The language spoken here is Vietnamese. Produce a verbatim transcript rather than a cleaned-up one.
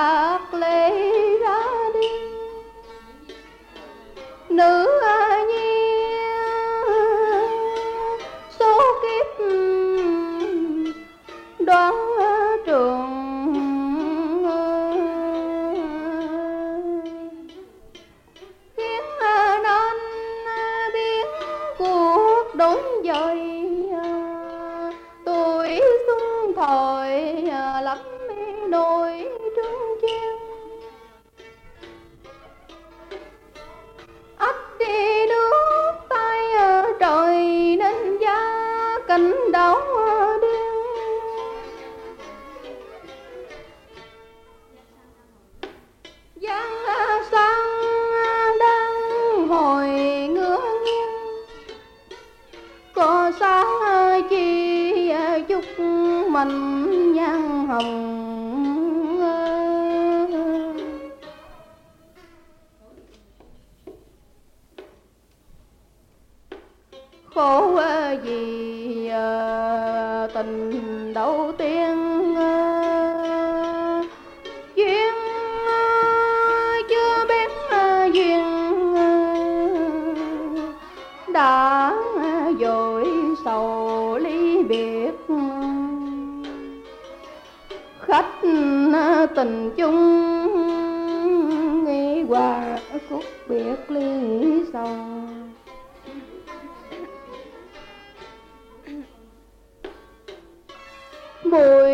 bạc lệ ra đi. Nữ nhi số kiếp đoán trường, khiến nên biến cuộc đổi dời. Tuổi xuân thời lắm nỗi trương chiên, ắt đi nước tay trời nên giá cảnh đảo điên. Giang sang đang hồi ngửa nghiêng, có sáng chi chúc mình nhan hồng. Khổ vì tình đầu tiên duyên chưa biết duyên đã vội sầu ly biệt. Khách tình chung nghĩ qua khúc biệt ly sầu. Mùi